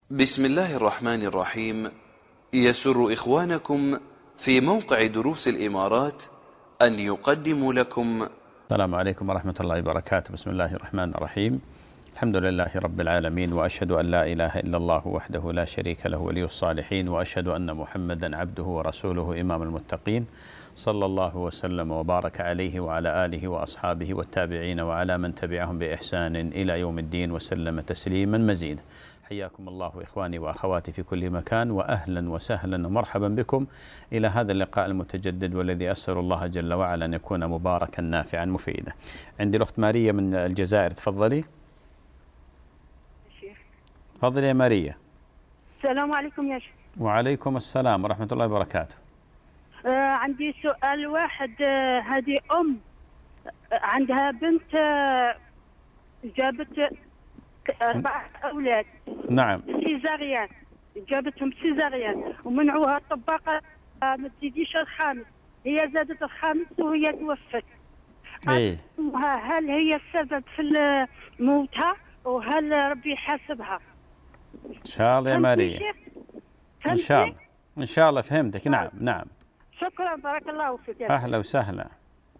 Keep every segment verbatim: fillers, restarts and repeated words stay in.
بسم الله الرحمن الرحيم. يسر إخوانكم في موقع دروس الإمارات أن يقدموا لكم. السلام عليكم ورحمة الله وبركاته. بسم الله الرحمن الرحيم. الحمد لله رب العالمين، وأشهد أن لا إله إلا الله وحده لا شريك له ولي الصالحين، وأشهد أن محمدا عبده ورسوله إمام المتقين، صلى الله وسلم وبارك عليه وعلى آله وأصحابه والتابعين وعلى من تبعهم بإحسان إلى يوم الدين وسلم تسليما مزيدا. حياكم الله إخواني وأخواتي في كل مكان، وأهلا وسهلا ومرحبا بكم إلى هذا اللقاء المتجدد، والذي أسأل الله جل وعلا أن يكون مباركا نافعا مفيدا. عندي الأخت ماريا من الجزائر، تفضلي. تفضلي يا ماريا. السلام عليكم يا شيخ. وعليكم السلام ورحمة الله وبركاته. آه عندي سؤال واحد. آه هذه أم آه عندها بنت آه جابت أربع أولاد. نعم. سيزاريان، جابتهم سيزاريان ومنعوها الطباقة آه ما تزيديش الخامس، هي زادت الخامس وهي توفت. إيه. هل هي السبب في موتها وهل ربي يحاسبها؟ إن شاء الله يا ماريا. إن شاء الله إن شاء الله فهمتك. نعم نعم. شكرا، بارك الله فيك. أهلا وسهلا.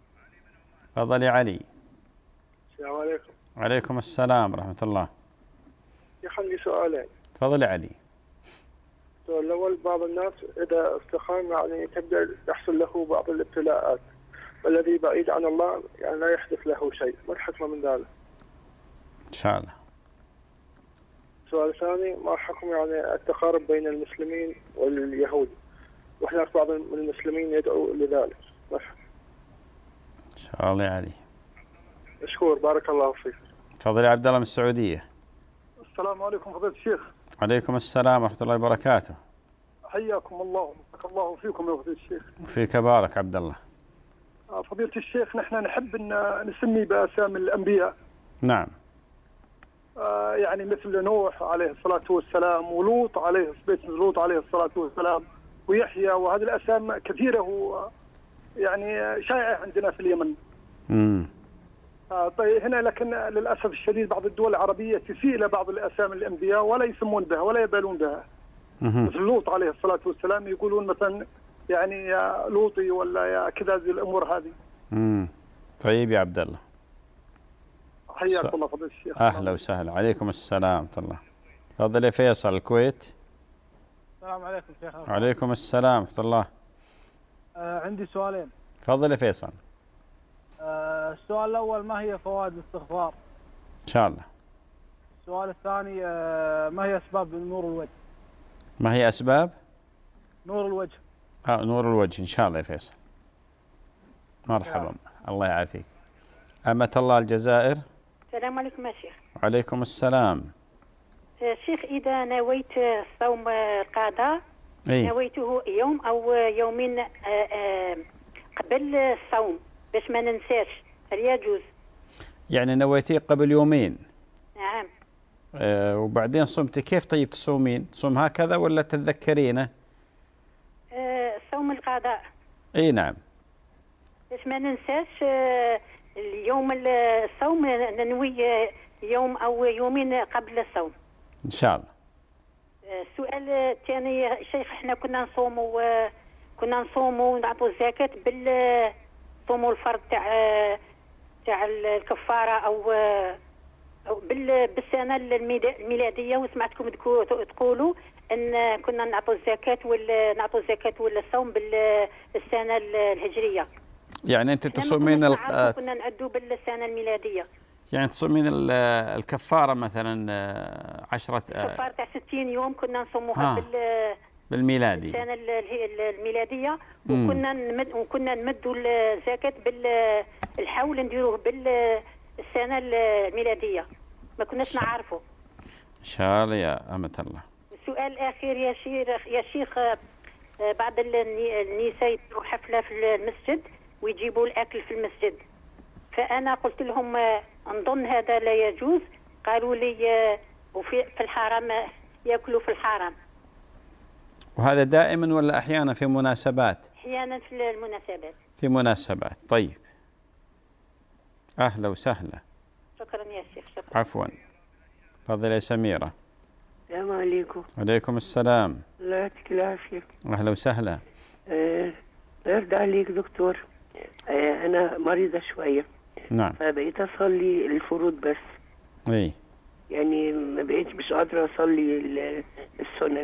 تفضل يا علي. السلام عليكم. وعليكم السلام ورحمة الله. يا عندي سؤالين. تفضل يا علي. السؤال الأول، بعض الناس إذا استقام يعني تبدأ يحصل له بعض الابتلاءات، والذي بعيد عن الله يعني لا يحدث له شيء، ما الحكمة من ذلك؟ إن شاء الله. السؤال الثاني، ما حكم يعني التقارب بين المسلمين واليهود، وهناك بعض من المسلمين يدعو لذلك، ما الحكم؟ إن شاء الله يا علي. مشكور، بارك الله فيك. تفضل يا عبد الله من السعودية. السلام عليكم فضيلة الشيخ. وعليكم السلام ورحمة الله وبركاته. حياكم الله، بارك الله فيكم يا فضيلة الشيخ. فيك بارك عبد الله. فضيلة الشيخ، نحن نحب أن نسمي بأسامي الأنبياء. نعم. آه يعني مثل نوح عليه الصلاة والسلام، ولوط عليه لوط عليه الصلاة والسلام، ويحيى، وهذه الأسامي كثيرة و يعني شائعة عندنا في اليمن. امم آه طيب هنا، لكن للأسف الشديد بعض الدول العربية تسيء إلى بعض الأسامي الأنبياء ولا يسمون بها ولا يبالون بها. مثل لوط عليه الصلاة والسلام يقولون مثلا يعني يا لوطي ولا يا كذا، زي الأمور هذه. امم طيب يا عبد الله. حياك الله فضيلة الشيخ. أهلا وسهلا. عليكم السلام ورحمة الله. تفضل يا فيصل الكويت. السلام عليكم شيخ. وعليكم السلام ورحمة الله. آه عندي سؤالين. تفضل يا فيصل. آه السؤال الأول، ما هي فوائد الاستغفار؟ إن شاء الله. السؤال الثاني، آه ما هي أسباب نور الوجه؟ ما هي أسباب نور الوجه؟ آه نور الوجه. إن شاء الله يا فيصل. مرحبا. آه. الله يعافيك. أمة الله الجزائر. السلام عليكم يا شيخ. وعليكم السلام. شيخ، إذا نويت صوم القضاء، إيه؟ نويته يوم أو يومين قبل الصوم باش ما ننساش، هل يجوز؟ يعني نويتيه قبل يومين. نعم. آه وبعدين صمتي كيف؟ طيب تصومين تصوم هكذا ولا تتذكرينه؟ آه صوم القضاء. اي نعم. باش ما ننساش آه اليوم الصوم، ننوي يوم أو يومين قبل الصوم. إن شاء الله. السؤال الثاني يا شيخ، احنا كنا نصوموا كنا نصوموا ونعطوا الزكاة بال صوموا الفرض تاع تاع الكفارة أو أو بالسنة الميلادية، وسمعتكم تقولوا أن كنا نعطوا الزكاة ولا نعطوا الزكاة ولا الصوم بالسنة الهجرية. يعني أنت تصومين ال... كنا نعدوا بالسنة الميلادية. يعني تصومين الكفارة مثلا عشرة الكفارة تاع ستين يوم كنا نصوموها بال بالميلادي، السنة الميلادية، وكنا نمد وكنا نمدوا الزكاة بالحول نديروه بالسنة الميلادية، ما كناش نعرفه. إن شاء الله يا أمة الله. السؤال الأخير يا شيخ يا شيخ بعض النساء يديروا حفلة في المسجد ويجيبوا الأكل في المسجد، فأنا قلت لهم نظن هذا لا يجوز، قالوا لي وفي في الحرام يأكلوا في الحرام. وهذا دائما ولا أحيانا في مناسبات؟ أحيانا في المناسبات. في مناسبات. طيب أهلا وسهلا. شكرا يا شيخ. شكرا. عفوا. تفضل يا سميرة. السلام عليكم. عليكم السلام. الله يعطيك العافية. أهلا وسهلا. آه، الله يرضى عليك دكتور. آه، أنا مريضة شوية. نعم. فبقيت أصلي الفروض بس. إيه. يعني ما بقيتش مش قادرة أصلي ال- السنن.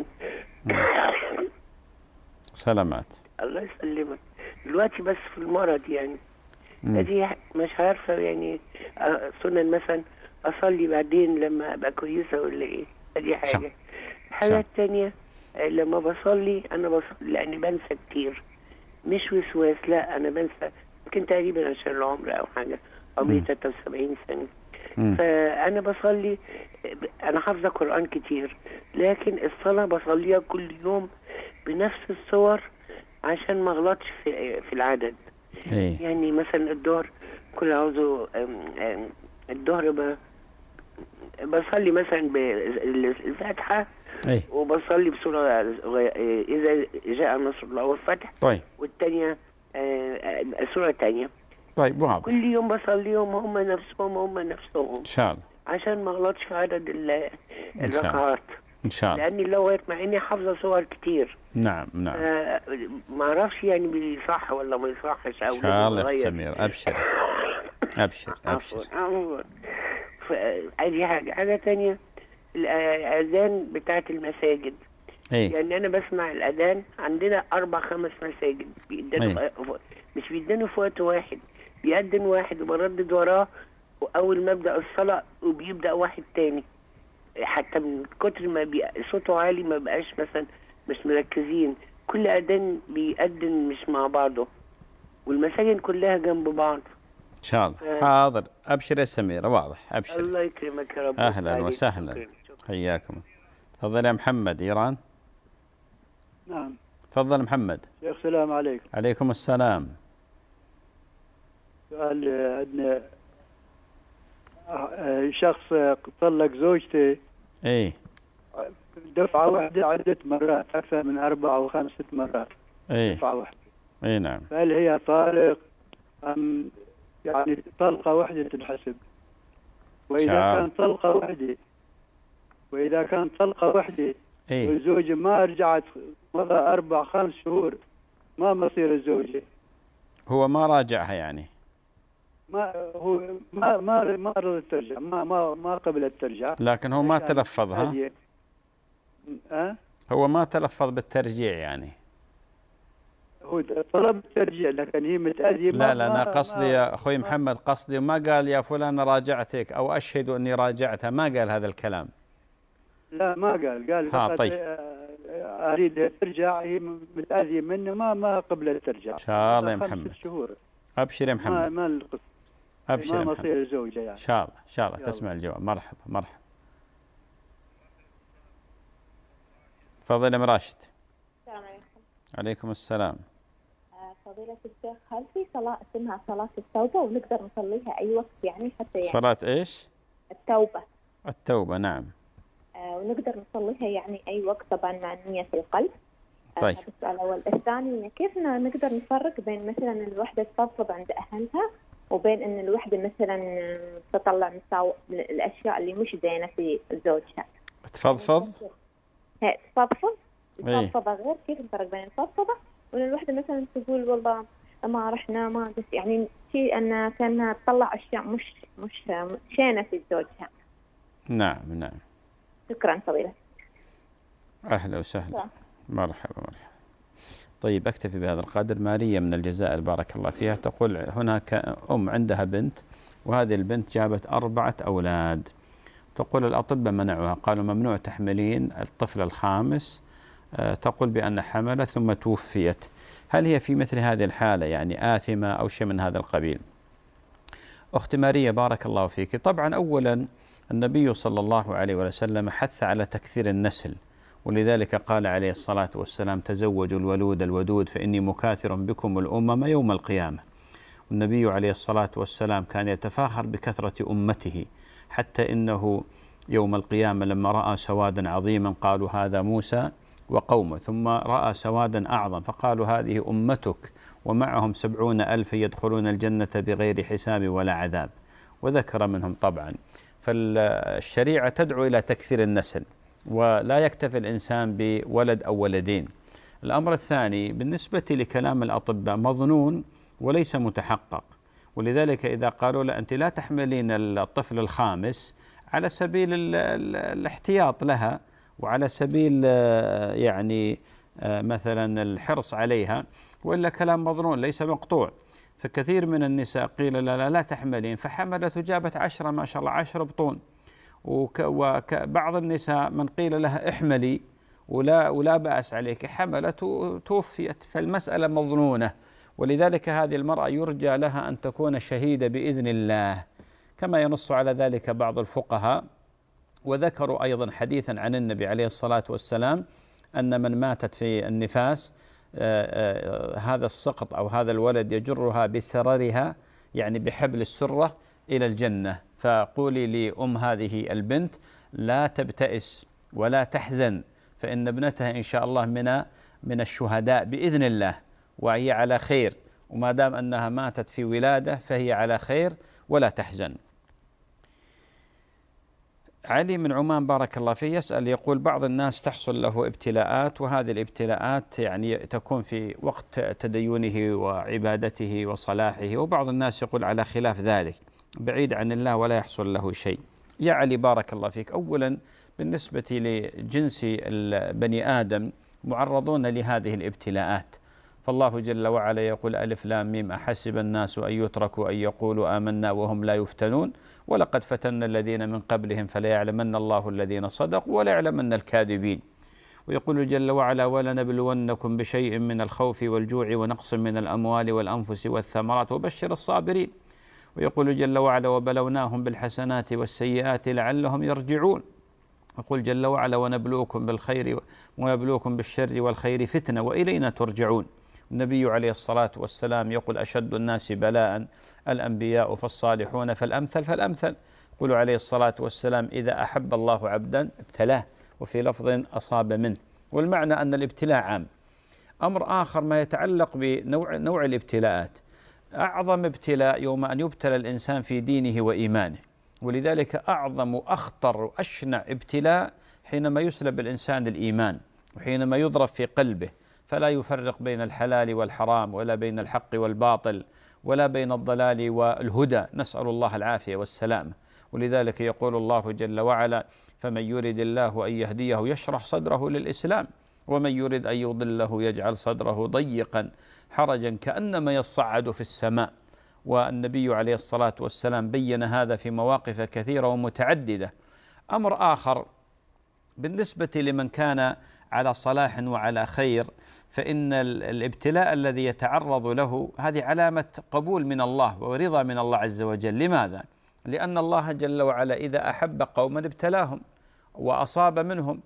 سلامات. الله يسلمك. دلوقتي بس في المرض يعني. مم. دي مش عارفة يعني آه، سنن مثلا أصلي بعدين لما أبقى كويسة ولا إيه؟ دي حاجة. الحاجة التانية آه، لما بصلي أنا بصلي لأني بنسى كتير. مش وسواس، لا أنا بنسى يمكن تقريبا عشان العمر أو حاجة. عمري ثلاثة وسبعين سنة. مم. فأنا بصلي، أنا حافظة قرآن كتير، لكن الصلاة بصليها كل يوم بنفس الصور عشان ما اغلطش في في العدد. إيه. يعني مثلا الظهر كل عاوزه الظهر ب- بصلي مثلا بالفاتحة، إيه. وبصلي بسورة إذا جاء نصر الله والفتح. طيب. والتانية آه، سورة تانية. طيب واضح. كل يوم بصليهم هم نفسهم هم نفسهم إن شاء الله. عشان ما اغلطش في عدد ال- إن شاء الله. الركعات. إن شاء الله. لاني لو مع اني حافظه صور كتير. نعم نعم. آه ما اعرفش يعني بيصح ولا ما يصحش او إن شاء الله يا أخت بيتغير. سمير. أبشر أبشر أبشر. عفوا. ادي حاجه حاجه تانية، الاذان بتاعت المساجد. إيه. يعني انا بسمع الاذان عندنا اربع خمس مساجد بيدنوا إيه. في- مش بيدنوا في وقت واحد، بيأذن واحد وبردد وراه، واول ما ابدا الصلاه وبيبدا واحد تاني. حتى من كتر ما بي... صوته عالي ما بقاش مثلا مش مركزين، كل اذان بيأذن مش مع بعضه، والمساجد كلها جنب بعض. إن شاء الله. حاضر. أبشر يا سميرة. واضح. أبشر. الله يكرمك يا رب. أهلا وسهلا. حياكم. تفضل يا محمد إيران. نعم. تفضل محمد. شيخ السلام عليكم. عليكم السلام. سؤال عندنا شخص طلق زوجته إيه. دفعة واحدة عدة مرات، أكثر من أربع أو خمسة مرات. إيه. دفعة واحدة. إيه نعم. هل هي طالق أم يعني طلقة واحدة تنحسب؟ وإذا شعار. كان طلقة واحدة وإذا كان طلقة واحدة إيه. والزوجة ما رجعت مضى أربع خمس شهور، ما مصير الزوجة؟ هو ما راجعها يعني. ما هو ما ما ما رضت ترجع، ما ما ما قبلت ترجع. لكن هو ما يعني تلفظ. ها. هذه- أه؟ هو ما تلفظ بالترجيع يعني. هو طلب الترجيع لكن هي متأذية. لا لا أنا قصدي يا أخوي محمد، قصدي ما قال يا فلان راجعتك أو أشهد أني راجعتها، ما قال هذا الكلام. لا ما قال قال ها فقط طيب. آه، أريد ترجع، هي متأذية منه ما ما قبلت ترجع. إن شاء الله يا خمسة محمد. شهور. أبشر يا ما محمد. ما القصة. أبشر يا ما محمد. مصير الزوجة يعني. إن شاء الله. إن شاء الله يلا. تسمع الجواب. مرحبا مرحبا. تفضل يا مراشد. السلام عليكم. عليكم السلام. فضيلة الشيخ، هل في صلاة اسمها صلاة التوبة ونقدر نصليها أي وقت يعني حتى يعني صلاة إيش؟ التوبة. التوبة. نعم. آه ونقدر نصليها يعني أي وقت طبعا مع النية في القلب. آه طيب. هذا السؤال الأول. الثاني، كيف نقدر نفرق بين مثلا الوحدة تفضفض عند أهلها وبين أن الوحدة مثلا تطلع مساو... الأشياء اللي مش زينة في زوجها؟ تفضفض. هي تفضفض. إيه. الفضفضة غير، كيف نفرق بين الفضفضة ولا الوحدة مثلا تقول والله ما رحنا ما بس يعني شيء أن كانها تطلع أشياء مش مش شينة في زوجها. نعم نعم. شكرا فضيلة. أهلا وسهلا. مرحبا مرحبا. طيب أكتفي بهذا القدر. ماريا من الجزائر بارك الله فيها تقول هناك أم عندها بنت، وهذه البنت جابت أربعة أولاد. تقول الأطباء منعوها، قالوا ممنوع تحملين الطفل الخامس. تقول بأن حمل ثم توفيت. هل هي في مثل هذه الحالة يعني آثمة أو شيء من هذا القبيل؟ أخت ماريا بارك الله فيك. طبعا أولا النبي صلى الله عليه وسلم حث على تكثير النسل، ولذلك قال عليه الصلاة والسلام تزوجوا الولود الودود فإني مكاثر بكم الأمم يوم القيامة. والنبي عليه الصلاة والسلام كان يتفاخر بكثرة أمته، حتى إنه يوم القيامة لما رأى سوادا عظيما قالوا هذا موسى وقومه، ثم رأى سوادا أعظم فقالوا هذه أمتك ومعهم سبعون ألف يدخلون الجنة بغير حساب ولا عذاب، وذكر منهم طبعا. فالشريعة تدعو إلى تكثير النسل، ولا يكتفي الإنسان بولد أو ولدين. الأمر الثاني بالنسبة لكلام الأطباء مظنون وليس متحقق، ولذلك إذا قالوا لا أنت لا تحملين الطفل الخامس على سبيل ال ال الاحتياط لها وعلى سبيل يعني مثلا الحرص عليها، وإلا كلام مظنون ليس مقطوع. فكثير من النساء قيل لا لا, لا تحملين فحملت وجابت عشرة ما شاء الله عشر بطون، وبعض النساء من قيل لها احملي ولا ولا بأس عليك حملت وتوفيت، فالمسألة مظنونة. ولذلك هذه المرأة يرجى لها أن تكون شهيدة بإذن الله، كما ينص على ذلك بعض الفقهاء. وذكروا أيضا حديثا عن النبي عليه الصلاة والسلام أن من ماتت في النفاس هذا السقط أو هذا الولد يجرها بسررها، يعني بحبل السرة، إلى الجنة. فقولي لأم هذه البنت لا تبتئس ولا تحزن، فإن ابنتها إن شاء الله من من الشهداء بإذن الله، وهي على خير، وما دام أنها ماتت في ولادة فهي على خير ولا تحزن. علي من عمان بارك الله فيه يسأل يقول بعض الناس تحصل له ابتلاءات، وهذه الابتلاءات يعني تكون في وقت تدينه وعبادته وصلاحه، وبعض الناس يقول على خلاف ذلك بعيد عن الله ولا يحصل له شيء. يا علي بارك الله فيك، أولا بالنسبة لجنس بني آدم معرضون لهذه الابتلاءات، فالله جل وعلا يقول ألف لام ميم أحسب الناس أن يتركوا أن يقولوا آمنا وهم لا يفتنون ولقد فتنا الذين من قبلهم فليعلمن الله الذين صدقوا وليعلمن الكاذبين. ويقول جل وعلا ولنبلونكم بشيء من الخوف والجوع ونقص من الأموال والأنفس والثمرات وبشر الصابرين. ويقول جل وعلا وبلوناهم بالحسنات والسيئات لعلهم يرجعون. يقول جل وعلا ونبلوكم بالخير ونبلوكم بالشر والخير فتنة وإلينا ترجعون. النبي عليه الصلاة والسلام يقول أشد الناس بلاء الأنبياء فالصالحون فالأمثل فالأمثل. يقول عليه الصلاة والسلام إذا أحب الله عبدا ابتلاه، وفي لفظ أصاب منه. والمعنى أن الابتلاء عام. أمر آخر ما يتعلق بنوع نوع الابتلاءات، أعظم ابتلاء يوم أن يبتلى الإنسان في دينه وإيمانه، ولذلك أعظم وأخطر وأشنع ابتلاء حينما يسلب الإنسان الإيمان، وحينما يضرب في قلبه فلا يفرق بين الحلال والحرام ولا بين الحق والباطل ولا بين الضلال والهدى، نسأل الله العافية والسلامة. ولذلك يقول الله جل وعلا فمن يرد الله أن يهديه يشرح صدره للإسلام ومن يرد أن يضله يجعل صدره ضيقا حرجا كأنما يصعد في السماء. والنبي عليه الصلاة والسلام بين هذا في مواقف كثيرة ومتعددة. أمر آخر بالنسبة لمن كان على صلاح وعلى خير، فإن الابتلاء الذي يتعرض له هذه علامة قبول من الله ورضا من الله عز وجل. لماذا؟ لأن الله جل وعلا إذا أحب قوما ابتلاهم وأصاب منهم،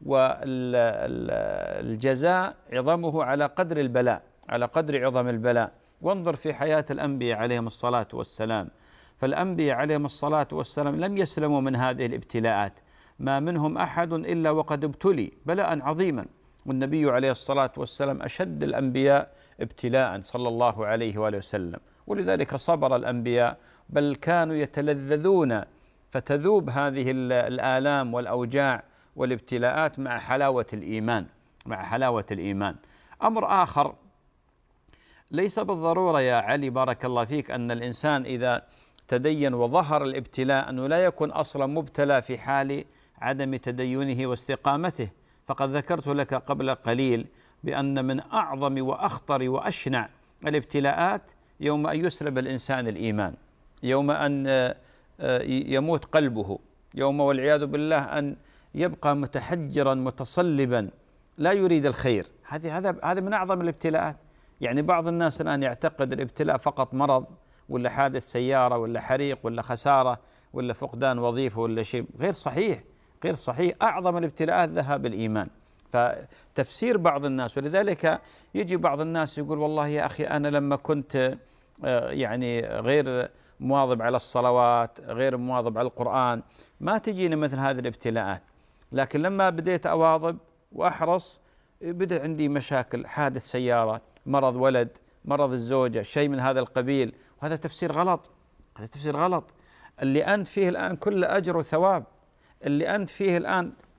والجزاء عظمه على قدر البلاء، على قدر عظم البلاء. وانظر في حياة الأنبياء عليهم الصلاة والسلام، فالأنبياء عليهم الصلاة والسلام لم يسلموا من هذه الابتلاءات، ما منهم أحد إلا وقد ابتلي بلاء عظيما. والنبي عليه الصلاة والسلام أشد الأنبياء ابتلاء صلى الله عليه وآله وسلم، ولذلك صبر الأنبياء، بل كانوا يتلذذون فتذوب هذه الآلام والأوجاع والابتلاءات مع حلاوة الإيمان، مع حلاوة الإيمان. أمر آخر ليس بالضرورة يا علي بارك الله فيك أن الإنسان إذا تدين وظهر الابتلاء أنه لا يكون أصلا مبتلى في حال عدم تدينه واستقامته. فقد ذكرت لك قبل قليل بأن من أعظم وأخطر وأشنع الابتلاءات يوم أن يسلب الإنسان الإيمان، يوم أن يموت قلبه، يوم والعياذ بالله أن يبقى متحجرا متصلبا لا يريد الخير. هذه هذا هذا من أعظم الابتلاءات. يعني بعض الناس الآن يعتقد الابتلاء فقط مرض ولا حادث سيارة ولا حريق ولا خسارة ولا فقدان وظيفة ولا شيء. غير صحيح، غير صحيح. أعظم الابتلاءات ذهاب الإيمان. فتفسير بعض الناس، ولذلك يجي بعض الناس يقول والله يا أخي أنا لما كنت يعني غير مواظب على الصلوات، غير مواظب على القرآن، ما تجيني مثل هذه الابتلاءات، لكن لما بديت أواظب وأحرص بدأ عندي مشاكل، حادث سيارة، مرض ولد، مرض الزوجة، شيء من هذا القبيل. وهذا تفسير غلط، هذا تفسير غلط. اللي أنت فيه الآن كل أجر وثواب، اللي أنت فيه الآن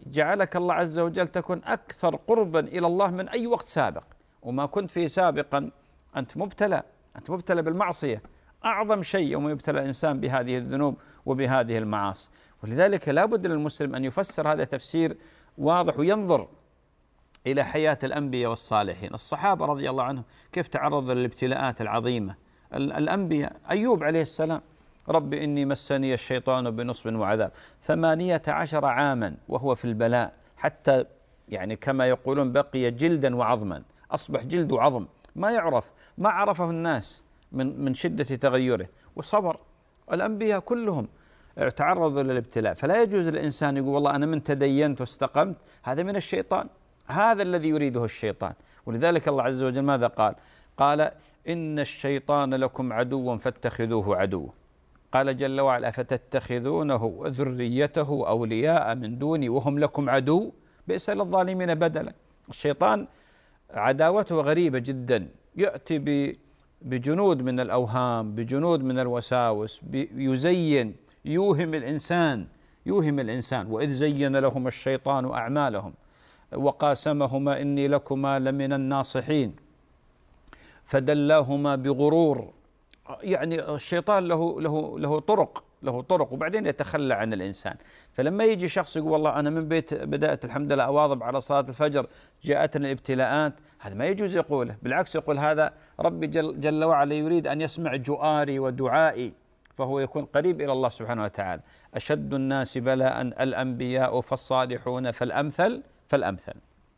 جعلك الله عز وجل تكون أكثر قربا إلى الله من أي وقت سابق، وما كنت فيه سابقا أنت مبتلى، أنت مبتلى بالمعصية، أعظم شيء يوم يبتلى الإنسان بهذه الذنوب وبهذه المعاصي. ولذلك لا بد للمسلم أن يفسر هذا تفسير واضح وينظر إلى حياة الأنبياء والصالحين. الصحابة رضي الله عنهم كيف تعرضوا للابتلاءات العظيمة. الأنبياء أيوب عليه السلام، رب إني مسني الشيطان بنصب وعذاب، ثمانية عشر عاما وهو في البلاء، حتى يعني كما يقولون بقي جلدا وعظما، أصبح جلد وعظم ما يعرف، ما عرفه الناس من من شدة تغيره، وصبر. الأنبياء كلهم تعرضوا للابتلاء. فلا يجوز للإنسان يقول والله أنا من تدينت واستقمت، هذا من الشيطان، هذا الذي يريده الشيطان. ولذلك الله عز وجل ماذا قال؟ قال إن الشيطان لكم عدو فاتخذوه عدو. قال جل وعلا فتتخذونه وذريته أولياء من دوني وهم لكم عدو بئس للظالمين بدلا. الشيطان عداوته غريبة جدا، يأتي بجنود من الأوهام، بجنود من الوساوس، يزين يوهم الإنسان يوهم الإنسان وإذ زين لهم الشيطان أعمالهم وقاسمهما إني لكما لمن الناصحين فدلاهما بغرور. يعني الشيطان له له له طرق له طرق وبعدين يتخلى عن الإنسان. فلما يجي شخص يقول والله أنا من بيت بدأت الحمد لله أواظب على صلاة الفجر جاءتنا الابتلاءات، هذا ما يجوز يقوله، بالعكس يقول هذا ربي جل, جل وعلا يريد أن يسمع جؤاري ودعائي، فهو يكون قريب إلى الله سبحانه وتعالى. أشد الناس بلاء الأنبياء فالصالحون فالأمثل فالأمثل.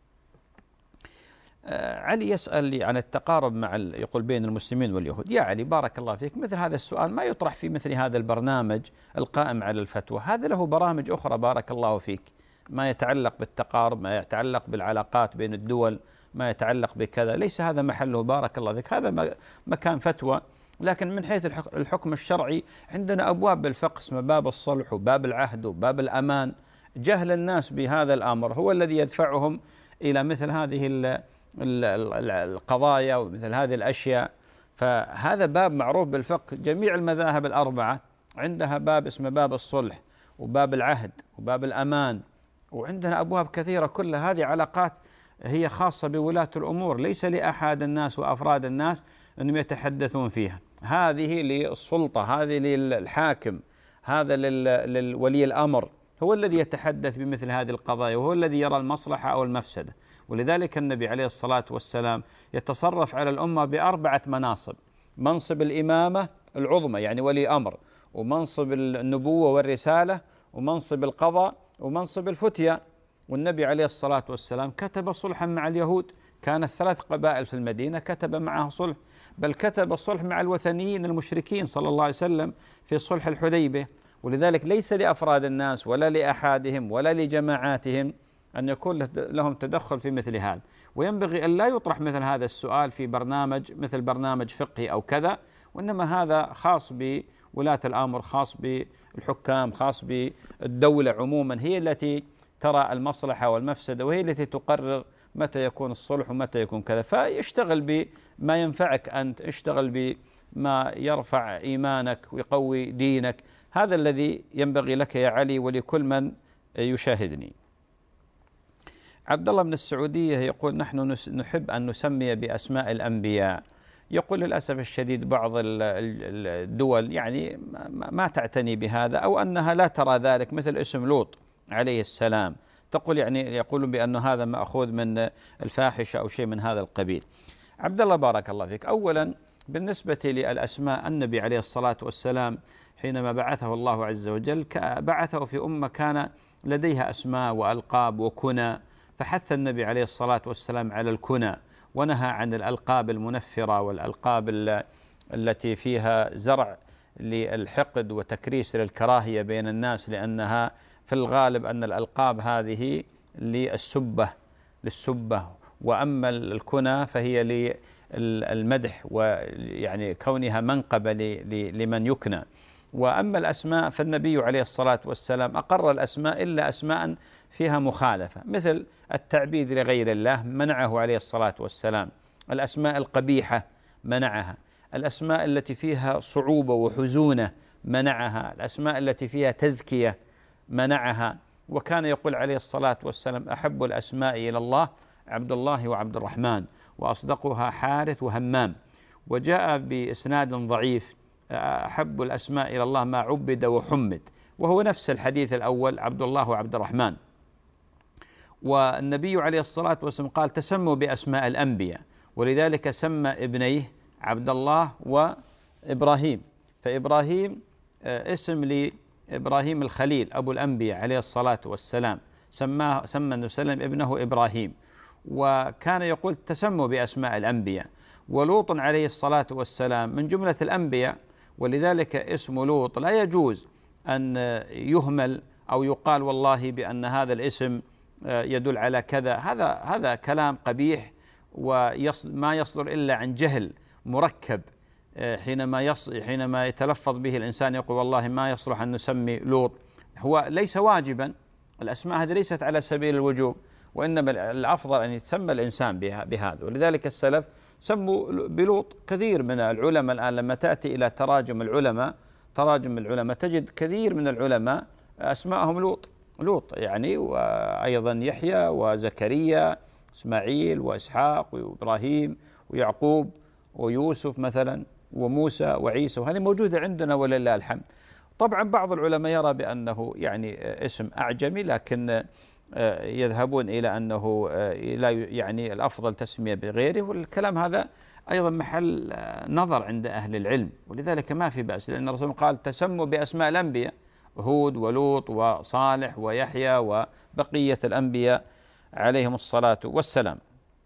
علي يسأل لي عن التقارب مع يقول بين المسلمين واليهود. يا علي بارك الله فيك، مثل هذا السؤال ما يطرح في مثل هذا البرنامج القائم على الفتوى، هذا له برامج أخرى بارك الله فيك، ما يتعلق بالتقارب، ما يتعلق بالعلاقات بين الدول، ما يتعلق بكذا، ليس هذا محله بارك الله فيك، هذا مكان فتوى. لكن من حيث الحكم الشرعي عندنا أبواب بالفقه اسمها باب الصلح وباب العهد وباب الأمان. جهل الناس بهذا الأمر هو الذي يدفعهم إلى مثل هذه القضايا ومثل هذه الأشياء. فهذا باب معروف بالفقه، جميع المذاهب الأربعة عندها باب اسمه باب الصلح وباب العهد وباب الأمان، وعندنا أبواب كثيرة، كل هذه علاقات هي خاصة بولاة الأمور، ليس لأحد الناس وأفراد الناس أنهم يتحدثون فيها. هذه للسلطة، هذه للحاكم، هذا للولي الأمر، هو الذي يتحدث بمثل هذه القضايا وهو الذي يرى المصلحة أو المفسدة. ولذلك النبي عليه الصلاة والسلام يتصرف على الأمة بأربعة مناصب: منصب الإمامة العظمى يعني ولي أمر، ومنصب النبوة والرسالة، ومنصب القضاء، ومنصب الفتية. والنبي عليه الصلاة والسلام كتب صلحا مع اليهود، كانت ثلاث قبائل في المدينة كتب معها صلح، بل كتب الصلح مع الوثنيين المشركين صلى الله عليه وسلم في صلح الحديبية. ولذلك ليس لأفراد الناس ولا لأحادهم ولا لجماعاتهم أن يكون لهم تدخل في مثل هذا، وينبغي أن لا يطرح مثل هذا السؤال في برنامج مثل برنامج فقهي أو كذا، وإنما هذا خاص بولاة الأمر، خاص بالحكام، خاص بالدولة عموما، هي التي ترى المصلحة والمفسدة، وهي التي تقرر متى يكون الصلح ومتى يكون كذا. فيشتغل بما ينفعك أنت، اشتغل بما يرفع إيمانك ويقوي دينك، هذا الذي ينبغي لك يا علي ولكل من يشاهدني. عبد الله من السعودية يقول نحن نحب أن نسمي بأسماء الأنبياء. يقول للأسف الشديد بعض الدول يعني ما تعتني بهذا، أو أنها لا ترى ذلك، مثل اسم لوط عليه السلام، تقول يعني يقولون بأن هذا مأخوذ من الفاحشة أو شيء من هذا القبيل. عبد الله بارك الله فيك، أولا بالنسبة للأسماء، النبي عليه الصلاة والسلام حينما بعثه الله عز وجل بعثه في أمة كان لديها أسماء وألقاب وكنى، فحث النبي عليه الصلاة والسلام على الكنى ونهى عن الألقاب المنفرة والألقاب التي فيها زرع للحقد وتكريس للكراهية بين الناس، لأنها في الغالب أن الألقاب هذه للسبة للسبة وأما الكنى فهي للمدح، ويعني كونها منقبة لمن يكنى. وأما الأسماء فالنبي عليه الصلاة والسلام أقر الأسماء إلا أسماء فيها مخالفة، مثل التعبيد لغير الله منعه عليه الصلاة والسلام، الأسماء القبيحة منعها، الأسماء التي فيها صعوبة وحزونة منعها، الأسماء التي فيها تزكية منعها، وكان يقول عليه الصلاة والسلام: أحب الأسماء إلى الله عبد الله وعبد الرحمن، وأصدقها حارث وهمام. وجاء بإسناد ضعيف: أحب الأسماء إلى الله ما عبد وحمد، وهو نفس الحديث الأول عبد الله وعبد الرحمن. والنبي عليه الصلاة والسلام قال: تسموا بأسماء الأنبياء، ولذلك سمى ابنيه عبد الله وإبراهيم. فإبراهيم اسم لإبراهيم الخليل أبو الأنبياء عليه الصلاة والسلام، سماه سمى النبي صلى الله عليه وسلم ابنه إبراهيم. وكان يقول: تسموا بأسماء الأنبياء. ولوط عليه الصلاة والسلام من جملة الأنبياء، ولذلك اسم لوط لا يجوز أن يهمل أو يقال والله بأن هذا الاسم يدل على كذا. هذا هذا كلام قبيح، وما يصدر إلا عن جهل مركب. حينما يص حينما يتلفظ به الإنسان يقول والله ما يصلح أن نسمي لوط، هو ليس واجبا. الأسماء هذه ليست على سبيل الوجوب، وإنما الأفضل أن يتسمى الإنسان بهذا. ولذلك السلف سموا بلوط. كثير من العلماء الآن لما تأتي إلى تراجم العلماء تراجم العلماء تجد كثير من العلماء أسماءهم لوط لوط يعني، وأيضا يحيى وزكريا إسماعيل وإسحاق وإبراهيم ويعقوب ويوسف مثلا وموسى وعيسى، وهذه موجودة عندنا ولله الحمد. طبعا بعض العلماء يرى بأنه يعني اسم أعجمي، لكن يذهبون إلى أنه لا يعني الأفضل تسمية بغيره، والكلام هذا أيضا محل نظر عند أهل العلم، ولذلك ما في بأس، لأن الرسول قال: تسموا بأسماء الأنبياء، هود ولوط وصالح ويحيى وبقية الأنبياء عليهم الصلاة والسلام.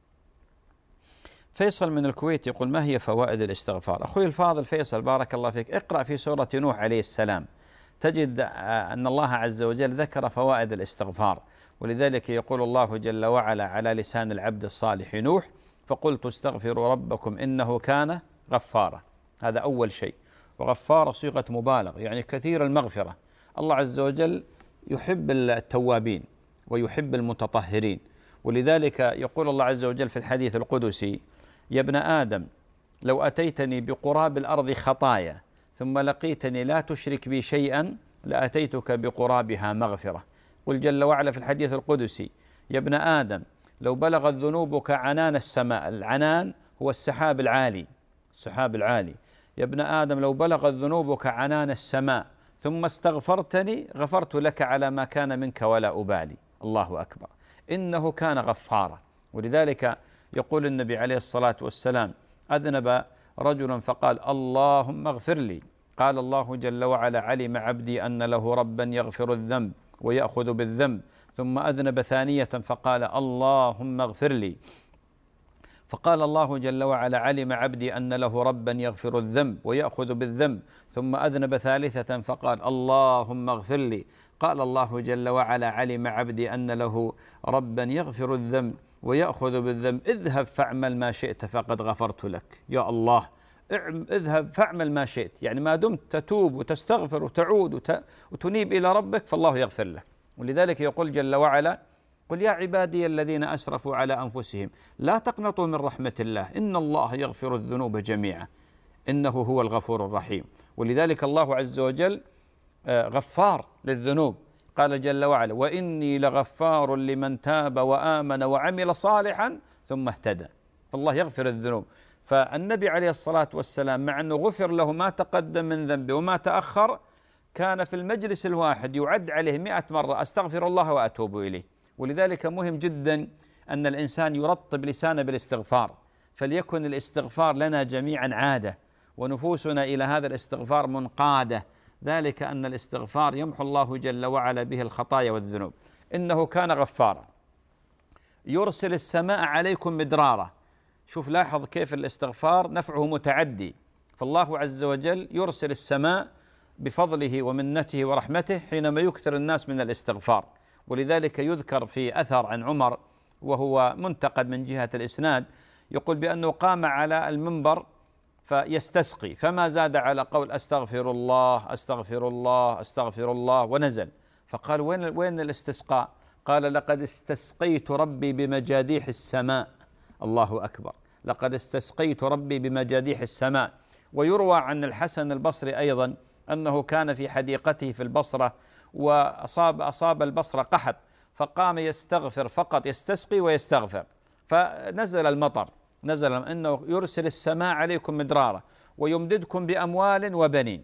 فيصل من الكويت يقول: ما هي فوائد الاستغفار؟ أخوي الفاضل فيصل بارك الله فيك، اقرأ في سورة نوح عليه السلام تجد أن الله عز وجل ذكر فوائد الاستغفار، ولذلك يقول الله جل وعلا على لسان العبد الصالح نوح: فقلت استغفروا ربكم إنه كان غفارا. هذا أول شيء. وغفار صيغة مبالغ يعني كثير المغفرة. الله عز وجل يحب التوابين ويحب المتطهرين، ولذلك يقول الله عز وجل في الحديث القدسي: يا ابن آدم لو أتيتني بقراب الأرض خطايا ثم لقيتني لا تشرك بي شيئا لأتيتك بقرابها مغفرة. قل جل وعلا في الحديث القدسي: يا ابن آدم لو بلغت ذنوبك عنان السماء. العنان هو السحاب العالي السحاب العالي. يا ابن آدم لو بلغت ذنوبك عنان السماء ثم استغفرتني غفرت لك على ما كان منك ولا أبالي. الله أكبر، إنه كان غفارا. ولذلك يقول النبي عليه الصلاة والسلام: أذنب رجل فقال: اللهم اغفر لي. قال الله جل وعلا: علم عبدي أن له ربا يغفر الذنب ويأخذ بالذنب. ثم أذنب ثانية فقال: اللهم اغفر لي. فقال الله جل وعلا: علم عبدي أن له ربا يغفر الذنب ويأخذ بالذنب. ثم أذنب ثالثة فقال: اللهم اغفر لي. قال الله جل وعلا: علم عبدي أن له ربا يغفر الذنب ويأخذ بالذنب. اذهب فاعمل ما شئت فقد غفرت لك. يا الله، اذهب فاعمل ما شئت، يعني ما دمت تتوب وتستغفر وتعود وتنيب إلى ربك فالله يغفر لك. ولذلك يقول جل وعلا: قل يا عبادي الذين أسرفوا على أنفسهم لا تقنطوا من رحمة الله إن الله يغفر الذنوب جميعا إنه هو الغفور الرحيم. ولذلك الله عز وجل غفار للذنوب. قال جل وعلا: وإني لغفار لمن تاب وآمن وعمل صالحا ثم اهتدى. فالله يغفر الذنوب. فالنبي عليه الصلاة والسلام مع أنه غفر له ما تقدم من ذنبه وما تأخر، كان في المجلس الواحد يعد عليه مئة مرة: أستغفر الله وأتوب إليه. ولذلك مهم جدا أن الإنسان يرطب لسانه بالاستغفار، فليكن الاستغفار لنا جميعا عادة، ونفوسنا إلى هذا الاستغفار منقادة، ذلك أن الاستغفار يمحو الله جل وعلا به الخطايا والذنوب. إنه كان غفارا. يرسل السماء عليكم مدرارا. شوف لاحظ كيف الاستغفار نفعه متعدي. فالله عز وجل يرسل السماء بفضله ومنته ورحمته حينما يكثر الناس من الاستغفار. ولذلك يذكر في أثر عن عمر وهو منتقد من جهة الإسناد، يقول بأنه قام على المنبر فيستسقي فما زاد على قول أستغفر الله أستغفر الله أستغفر الله ونزل. فقال: وين وين الاستسقاء؟ قال: لقد استسقيت ربي بمجاديح السماء. الله أكبر، لقد استسقيت ربي بمجاديح السماء. ويروى عن الحسن البصري أيضا أنه كان في حديقته في البصرة وأصاب أصاب البصرة قحط، فقام يستغفر فقط، يستسقي ويستغفر، فنزل المطر، نزل إنه يرسل السماء عليكم مدرارا ويمددكم بأموال وبنين،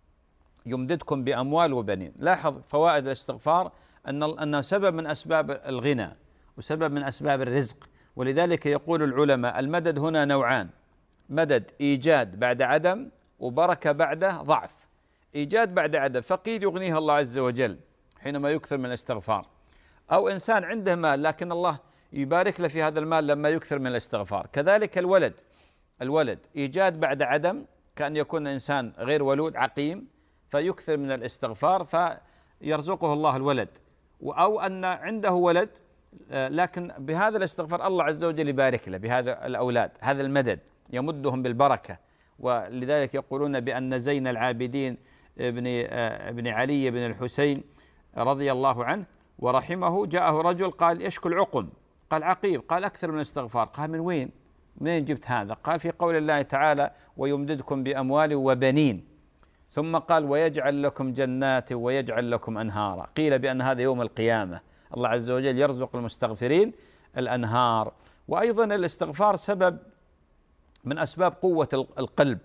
يمددكم بأموال وبنين. لاحظ فوائد الاستغفار أن أنه سبب من أسباب الغنى وسبب من أسباب الرزق. ولذلك يقول العلماء المدد هنا نوعان: مدد إيجاد بعد عدم، وبركة بعده ضعف. إيجاد بعد عدم، فقير يغنيها الله عز وجل حينما يكثر من الاستغفار، أو إنسان عنده مال لكن الله يبارك له في هذا المال لما يكثر من الاستغفار. كذلك الولد، الولد إيجاد بعد عدم، كأن يكون إنسان غير ولود عقيم فيكثر من الاستغفار فيرزقه الله الولد، أو أن عنده ولد لكن بهذا الاستغفار الله عز وجل يبارك له بهذا الأولاد، هذا المدد يمدهم بالبركة. ولذلك يقولون بأن زين العابدين ابن ابن علي بن الحسين رضي الله عنه ورحمه جاءه رجل قال يشكو العقم، قال عقيم، قال أكثر من الاستغفار، قال من وين؟ منين جبت هذا؟ قال في قول الله تعالى ويمددكم بأموال وبنين، ثم قال ويجعل لكم جنات ويجعل لكم أنهارا. قيل بأن هذا يوم القيامة الله عز وجل يرزق المستغفرين الأنهار. وأيضا الاستغفار سبب من أسباب قوة القلب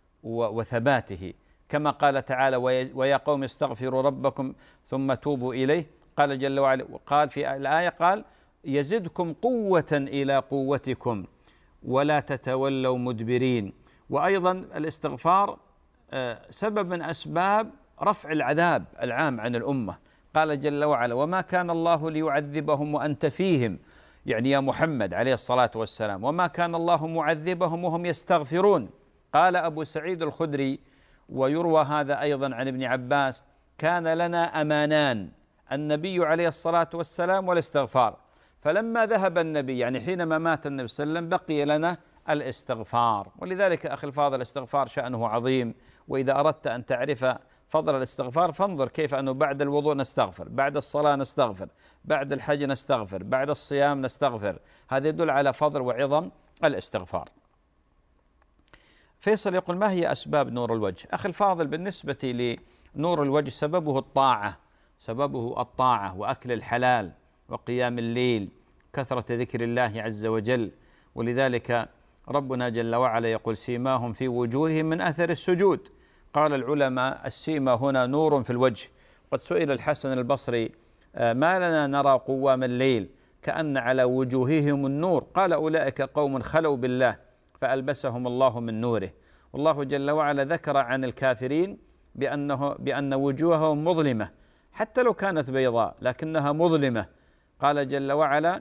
وثباته، كما قال تعالى ويا قوم استغفروا ربكم ثم توبوا إليه. قال جل وعلا، قال في الآية قال يزدكم قوة إلى قوتكم ولا تتولوا مدبرين. وأيضا الاستغفار سبب من أسباب رفع العذاب العام عن الأمة. قال جل وعلا وما كان الله ليعذبهم وأنت فيهم، يعني يا محمد عليه الصلاة والسلام، وما كان الله معذبهم وهم يستغفرون. قال أبو سعيد الخدري ويروى هذا أيضا عن ابن عباس كان لنا أمانان، النبي عليه الصلاة والسلام والاستغفار، فلما ذهب النبي يعني حينما مات النبي صلى الله عليه وسلم بقي لنا الاستغفار. ولذلك أخي الفاضل الاستغفار شأنه عظيم، وإذا أردت أن تعرف فضل الاستغفار فانظر كيف أنه بعد الوضوء نستغفر، بعد الصلاة نستغفر، بعد الحج نستغفر، بعد الصيام نستغفر. هذا يدل على فضل وعظم الاستغفار. فيصل يقول ما هي أسباب نور الوجه؟ أخي الفاضل بالنسبة لنور الوجه سببه الطاعة، سببه الطاعة وأكل الحلال وقيام الليل، كثرة ذكر الله عز وجل. ولذلك ربنا جل وعلا يقول سيماهم في وجوههم من أثر السجود. قال العلماء السيما هنا نور في الوجه. قد سئل الحسن البصري ما لنا نرى قوام الليل كأن على وجوههم النور؟ قال أولئك قوم خلوا بالله فألبسهم الله من نوره. والله جل وعلا ذكر عن الكافرين بأنه بأن وجوههم مظلمة، حتى لو كانت بيضاء لكنها مظلمة. قال جل وعلا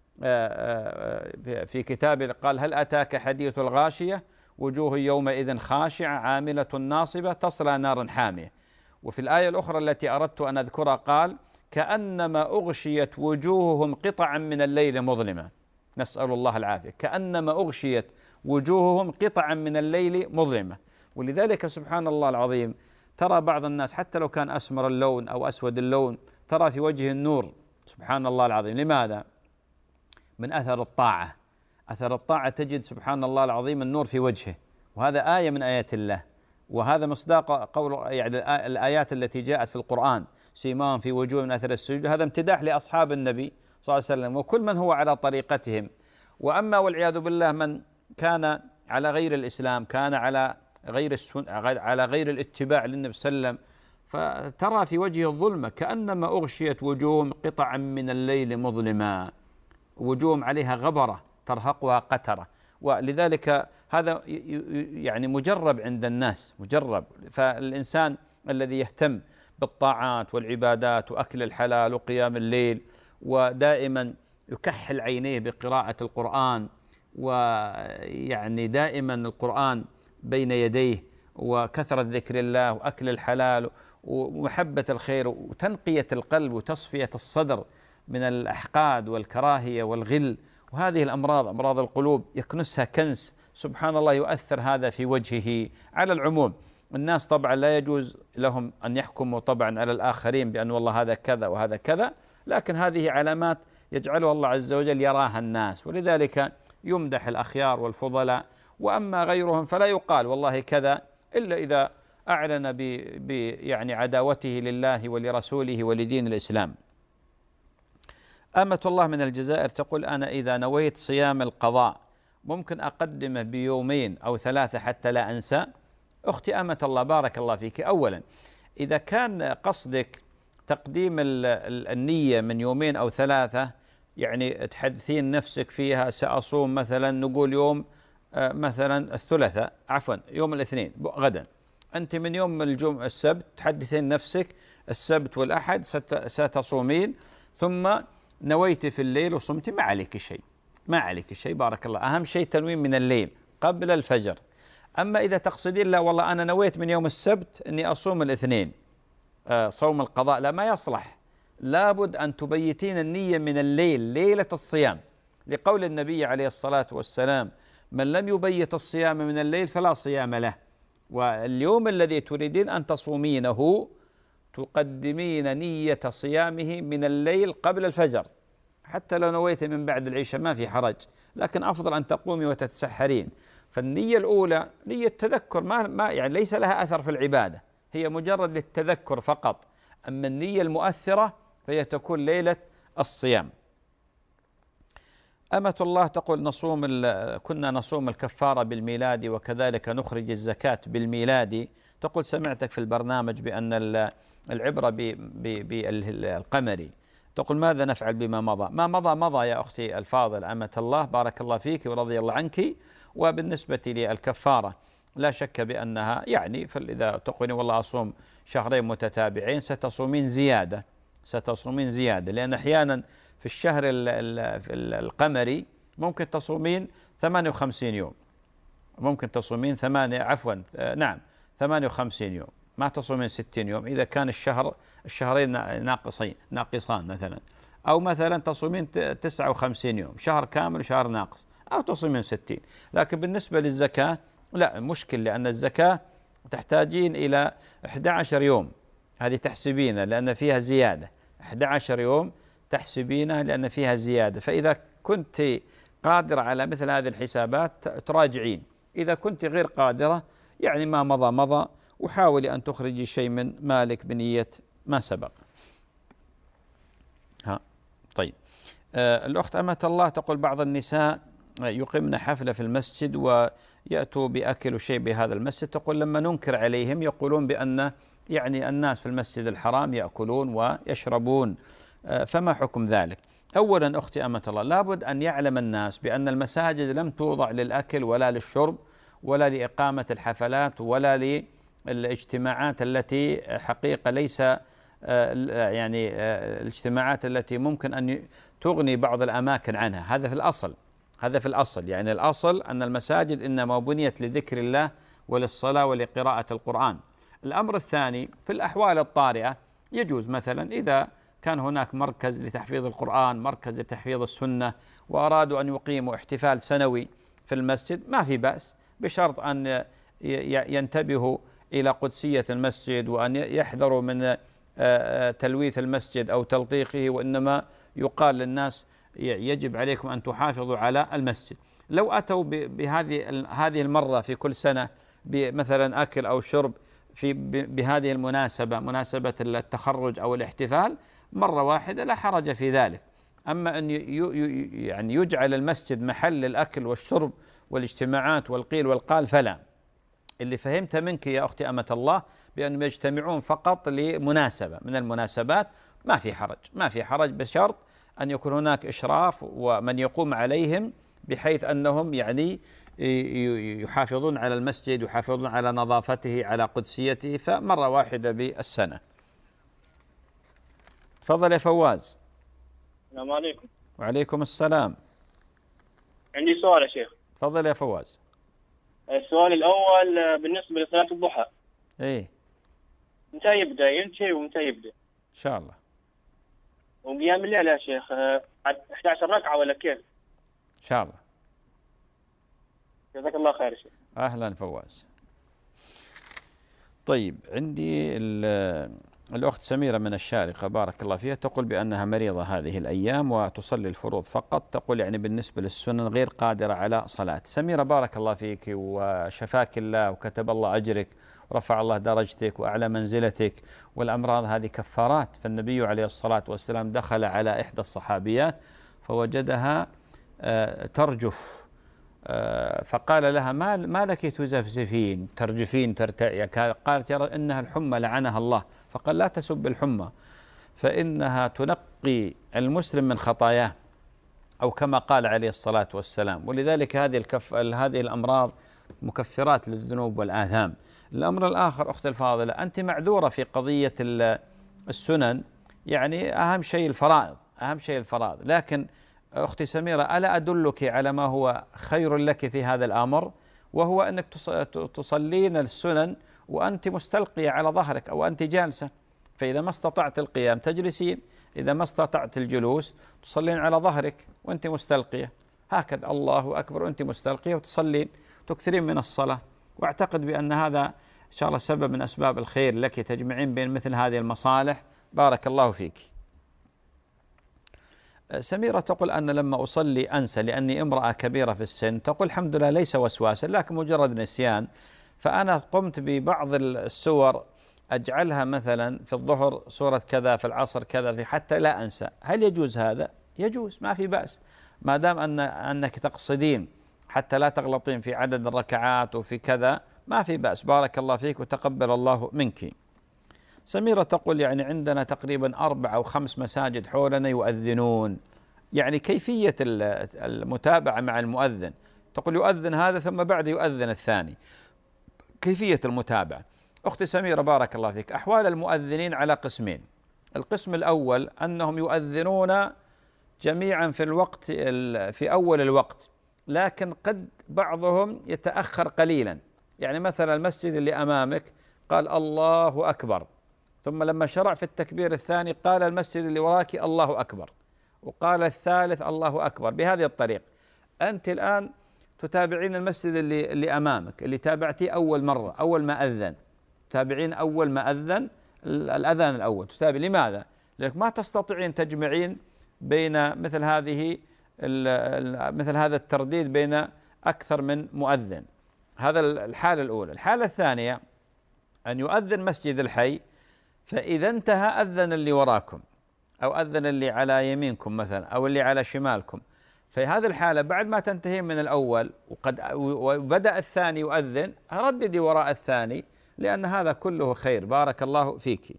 في كتابه قال هل أتاك حديث الغاشية وجوه يومئذ خاشعة عاملة ناصبة تصلى نارا حامية. وفي الآية الأخرى التي أردت أن أذكرها قال كأنما أغشيت وجوههم قطعا من الليل مظلمة، نسأل الله العافية، كأنما أغشيت وجوههم قطعا من الليل مظلمة. ولذلك سبحان الله العظيم ترى بعض الناس حتى لو كان أسمر اللون أو أسود اللون ترى في وجه النور، سبحان الله العظيم. لماذا؟ من أثر الطاعة، أثر الطاعة تجد سبحان الله العظيم النور في وجهه، وهذا آية من آيات الله، وهذا مصداق قول يعني الآيات التي جاءت في القرآن سيماهم في وجوه من أثر السجود. هذا امتداح لأصحاب النبي صلى الله عليه وسلم وكل من هو على طريقتهم. وأما والعياذ بالله من كان على غير الإسلام، كان على غير السن على غير الاتباع للنبي صلى الله عليه وسلم، فترى في وجهه الظلمة كأنما أغشيت وجوههم قطعا من الليل مظلما، وجوههم عليها غبرة ترهقها قترة. ولذلك هذا يعني مجرب عند الناس، مجرب. فالإنسان الذي يهتم بالطاعات والعبادات وأكل الحلال وقيام الليل ودائما يكحل عينيه بقراءة القرآن، ويعني دائما القرآن بين يديه، وكثرة ذكر الله وأكل الحلال ومحبة الخير وتنقية القلب وتصفية الصدر من الأحقاد والكراهية والغل وهذه الأمراض، أمراض القلوب يكنسها كنس، سبحان الله يؤثر هذا في وجهه. على العموم الناس طبعا لا يجوز لهم أن يحكموا طبعا على الآخرين بأن والله هذا كذا وهذا كذا، لكن هذه علامات يجعلها الله عز وجل يراها الناس، ولذلك يمدح الأخيار والفضلاء. وأما غيرهم فلا يقال والله كذا إلا إذا أعلن ب ب يعني عداوته لله ولرسوله ولدين الإسلام. أمة الله من الجزائر تقول: أنا إذا نويت صيام القضاء ممكن أقدمه بيومين أو ثلاثة حتى لا أنسى؟ أختي أمة الله بارك الله فيك، أولا إذا كان قصدك تقديم النية من يومين أو ثلاثة، يعني تحدثين نفسك فيها سأصوم مثلا نقول يوم مثلا الثلاثاء عفوا يوم الاثنين غدا، أنت من يوم الجمعة السبت تحدثين نفسك السبت والأحد ستصومين، ثم نويت في الليل وصمت، ما عليك شيء، ما عليك شيء بارك الله. أهم شيء تنوين من الليل قبل الفجر. أما إذا تقصدين لا والله أنا نويت من يوم السبت أني أصوم الاثنين آه صوم القضاء، لا ما يصلح، لابد أن تبيتين النية من الليل ليلة الصيام، لقول النبي عليه الصلاة والسلام: من لم يبيت الصيام من الليل فلا صيام له. واليوم الذي تريدين أن تصومينه تقدمين نية صيامه من الليل قبل الفجر، حتى لو نويت من بعد العشاء ما في حرج، لكن أفضل أن تقومي وتتسحرين. فالنية الأولى نية تذكر، ما ما يعني ليس لها أثر في العبادة، هي مجرد للتذكر فقط. أما النية المؤثرة فهي تكون ليلة الصيام. أمة الله تقول: نصوم كنا نصوم الكفارة بالميلاد وكذلك نخرج الزكاة بالميلاد. تقول: سمعتك في البرنامج بأن العبرة بالقمري. تقول: ماذا نفعل بما مضى؟ ما مضى مضى يا أختي الفاضل أمة الله بارك الله فيك ورضي الله عنك. وبالنسبة للكفارة لا شك بأنها يعني إذا تقولين والله أصوم شهرين متتابعين ستصومين زيادة، ستصومين زيادة، لأن أحيانا في الشهر القمري ممكن تصومين ثمانية وخمسين يوم، ممكن تصومين ثمانية عفوا نعم ثمانية وخمسين يوم، ما تصومين ستين يوم إذا كان الشهر الشهرين ناقصين ناقصان مثلا، أو مثلا تصومين تسعة وخمسين يوم، شهر كامل وشهر ناقص، أو تصومين ستين. لكن بالنسبة للزكاة لا مشكل، لأن الزكاة تحتاجين إلى أحد عشر يوم، هذه تحسبينها لأن فيها زيادة، أحد عشر يوم تحسبينها لأن فيها زيادة. فإذا كنت قادرة على مثل هذه الحسابات تراجعين، إذا كنت غير قادرة يعني ما مضى مضى، وحاولي أن تخرجي شيء من مالك بنية ما سبق. ها طيب. آه الأخت أمة الله تقول: بعض النساء يقيمن حفلة في المسجد ويأتوا بأكل شيء بهذا المسجد، تقول لما ننكر عليهم يقولون بأن يعني الناس في المسجد الحرام يأكلون ويشربون، فما حكم ذلك؟ أولا أختي أمة الله لابد أن يعلم الناس بأن المساجد لم توضع للأكل ولا للشرب ولا لإقامة الحفلات ولا للاجتماعات التي حقيقة ليس يعني الاجتماعات التي ممكن أن تغني بعض الأماكن عنها. هذا في الأصل، هذا في الأصل يعني الأصل أن المساجد إنما بنيت لذكر الله وللصلاة ولقراءة القرآن. الأمر الثاني في الأحوال الطارئة يجوز مثلا إذا كان هناك مركز لتحفيظ القرآن، مركز لتحفيظ السنة، وأرادوا أن يقيموا احتفال سنوي في المسجد ما في بأس، بشرط أن ينتبهوا إلى قدسية المسجد وأن يحذروا من تلويث المسجد أو تلطيخه، وإنما يقال للناس يجب عليكم أن تحافظوا على المسجد. لو أتوا بهذه هذه المرة في كل سنة بمثلا أكل أو شرب في بهذه المناسبة، مناسبة التخرج أو الاحتفال مرة واحدة لا حرج في ذلك. أما أن يعني يجعل المسجد محل للأكل والشرب والاجتماعات والقيل والقال فلا. اللي فهمت منك يا أختي أمة الله بأنهم يجتمعون فقط لمناسبة من المناسبات ما في حرج، ما في حرج، بشرط أن يكون هناك إشراف ومن يقوم عليهم بحيث أنهم يعني يحافظون على المسجد، يحافظون على نظافته، على قدسيته، فمرة واحدة بالسنة. تفضل يا فواز. السلام عليكم. وعليكم السلام. عندي سؤال يا شيخ. تفضل يا فواز. السؤال الأول بالنسبة لصلاة الضحى. إيه. متى يبدأ ينتهي ومتى يبدأ؟ إن شاء الله. وقيام الليل يا شيخ أحد عشر ركعة ولا كيف؟ إن شاء الله. جزاك الله خير يا شيخ. أهلا فواز. طيب عندي الأخت سميرة من الشارقة بارك الله فيها تقول بأنها مريضة هذه الأيام وتصلي الفروض فقط، تقول يعني بالنسبة للسنن غير قادرة على صلاة. سميرة بارك الله فيك وشفاك الله وكتب الله أجرك ورفع الله درجتك وأعلى منزلتك، والأمراض هذه كفارات. فالنبي عليه الصلاة والسلام دخل على إحدى الصحابيات فوجدها ترجف، فقال لها ما ما لك تزفزفين ترجفين ترتعي؟ قالت يرى إنها الحمى لعنها الله. فقال لا تسب الحمى فإنها تنقي المسلم من خطاياه، أو كما قال عليه الصلاة والسلام. ولذلك هذه الكف هذه الأمراض مكفرات للذنوب والآثام. الأمر الآخر أخت الفاضلة، أنت معذورة في قضية السنن، يعني أهم شيء الفرائض، أهم شيء الفرائض. لكن أختي سميرة ألا أدلك على ما هو خير لك في هذا الأمر، وهو أنك تصلين السنن وأنت مستلقية على ظهرك أو أنت جالسة. فإذا ما استطعت القيام تجلسين، إذا ما استطعت الجلوس تصلين على ظهرك وأنت مستلقية، هكذا الله أكبر وأنت مستلقية وتصلين، تكثرين من الصلاة. وأعتقد بأن هذا إن شاء الله سبب من أسباب الخير لك، تجمعين بين مثل هذه المصالح. بارك الله فيك. سميرة تقول أن لما أصلي أنسى لأني امرأة كبيرة في السن. تقول الحمد لله ليس وسواسا لكن مجرد نسيان، فأنا قمت ببعض السور أجعلها مثلا في الظهر سورة كذا، في العصر كذا، في حتى لا أنسى. هل يجوز هذا؟ يجوز، ما في بأس، ما دام أن أنك تقصدين حتى لا تغلطين في عدد الركعات وفي كذا، ما في بأس. بارك الله فيك وتقبل الله منك. سميرة تقول يعني عندنا تقريبا أربع أو خمس مساجد حولنا يؤذنون، يعني كيفية المتابعة مع المؤذن؟ تقول يؤذن هذا ثم بعد يؤذن الثاني، كيفية المتابعة؟ أختي سميرة بارك الله فيك، أحوال المؤذنين على قسمين. القسم الأول أنهم يؤذنون جميعا في الوقت في أول الوقت، لكن قد بعضهم يتأخر قليلا. يعني مثلا المسجد اللي أمامك قال الله أكبر، ثم لما شرع في التكبير الثاني قال المسجد اللي وراك الله أكبر، وقال الثالث الله أكبر. بهذه الطريقة أنت الآن تتابعين المسجد اللي, اللي أمامك، اللي تابعتيه أول مرة أول ما أذن، تتابعين أول ما أذن الأذان الأول تتابع. لماذا؟ لأنك ما تستطيعين تجمعين بين مثل هذه مثل هذا الترديد بين أكثر من مؤذن. هذا الحالة الأولى. الحالة الثانية أن يؤذن مسجد الحي، فإذا انتهى أذن اللي وراكم أو أذن اللي على يمينكم مثلا أو اللي على شمالكم. في هذه الحالة بعد ما تنتهي من الأول وقد وبدأ الثاني يؤذن، رددي وراء الثاني، لأن هذا كله خير. بارك الله فيك.